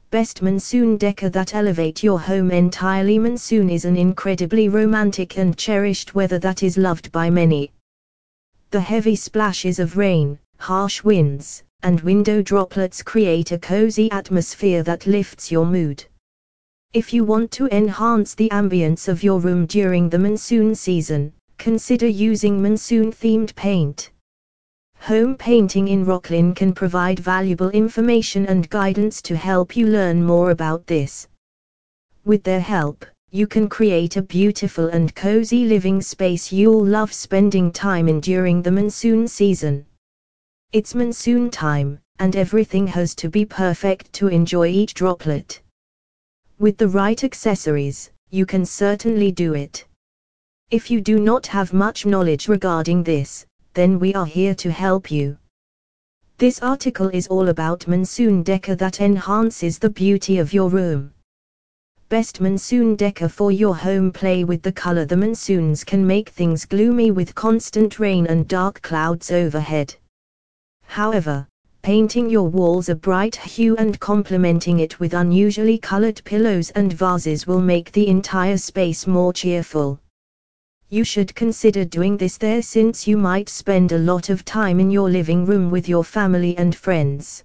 Best monsoon decor that elevate your home entirely. Monsoon is an incredibly romantic and cherished weather that is loved by many. The heavy splashes of rain, harsh winds, and window droplets create a cozy atmosphere that lifts your mood. If you want to enhance the ambience of your room during the monsoon season, consider using monsoon-themed paint. Home Painting in Rocklin can provide valuable information and guidance to help you learn more about this. With their help, you can create a beautiful and cozy living space you'll love spending time in during the monsoon season. It's monsoon time, and everything has to be perfect to enjoy each droplet. With the right accessories, you can certainly do it. If you do not have much knowledge regarding this, then we are here to help you. This article is all about monsoon decor that enhances the beauty of your room. Best monsoon decor for your home. Play with the color. The monsoons can make things gloomy with constant rain and dark clouds overhead. However, painting your walls a bright hue and complementing it with unusually colored pillows and vases will make the entire space more cheerful. You should consider doing this there since you might spend a lot of time in your living room with your family and friends.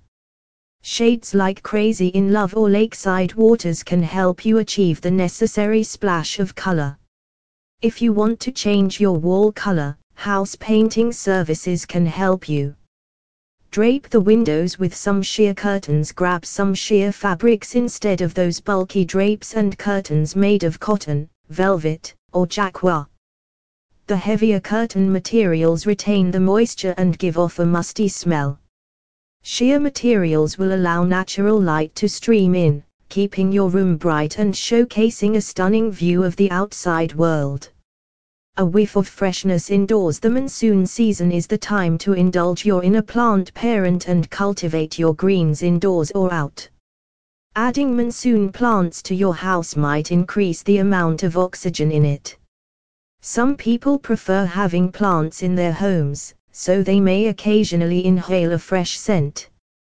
Shades like Crazy in Love or Lakeside Waters can help you achieve the necessary splash of color. If you want to change your wall color, house painting services can help you. Drape the windows with some sheer curtains. Grab some sheer fabrics instead of those bulky drapes and curtains made of cotton, velvet, or jacquard. The heavier curtain materials retain the moisture and give off a musty smell. Sheer materials will allow natural light to stream in, keeping your room bright and showcasing a stunning view of the outside world. A whiff of freshness indoors. The monsoon season is the time to indulge your inner plant parent and cultivate your greens indoors or out. Adding monsoon plants to your house might increase the amount of oxygen in it. Some people prefer having plants in their homes, so they may occasionally inhale a fresh scent.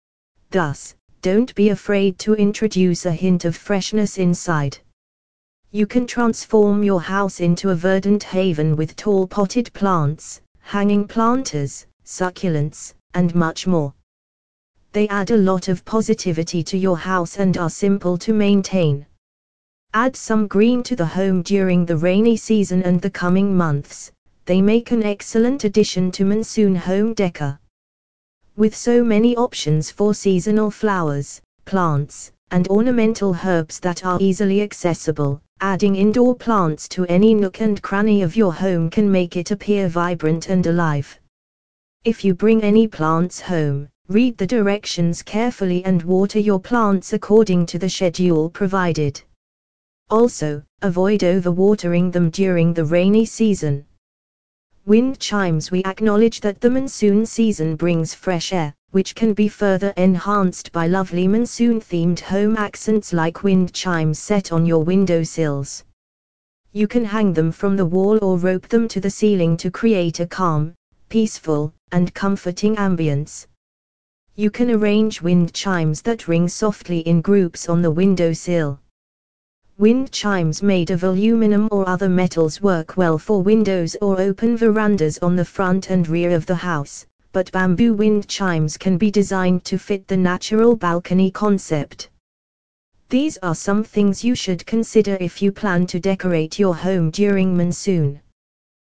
Thus, don't be afraid to introduce a hint of freshness inside. You can transform your house into a verdant haven with tall potted plants, hanging planters, succulents, and much more. They add a lot of positivity to your house and are simple to maintain. Add some green to the home during the rainy season and the coming months. They make an excellent addition to monsoon home decor. With so many options for seasonal flowers, plants, and ornamental herbs that are easily accessible, adding indoor plants to any nook and cranny of your home can make it appear vibrant and alive. If you bring any plants home, read the directions carefully and water your plants according to the schedule provided. Also, avoid overwatering them during the rainy season. Wind chimes. We acknowledge that the monsoon season brings fresh air, which can be further enhanced by lovely monsoon-themed home accents like wind chimes set on your windowsills. You can hang them from the wall or rope them to the ceiling to create a calm, peaceful, and comforting ambience. You can arrange wind chimes that ring softly in groups on the windowsill. Wind chimes made of aluminum or other metals work well for windows or open verandas on the front and rear of the house, but bamboo wind chimes can be designed to fit the natural balcony concept. These are some things you should consider if you plan to decorate your home during monsoon.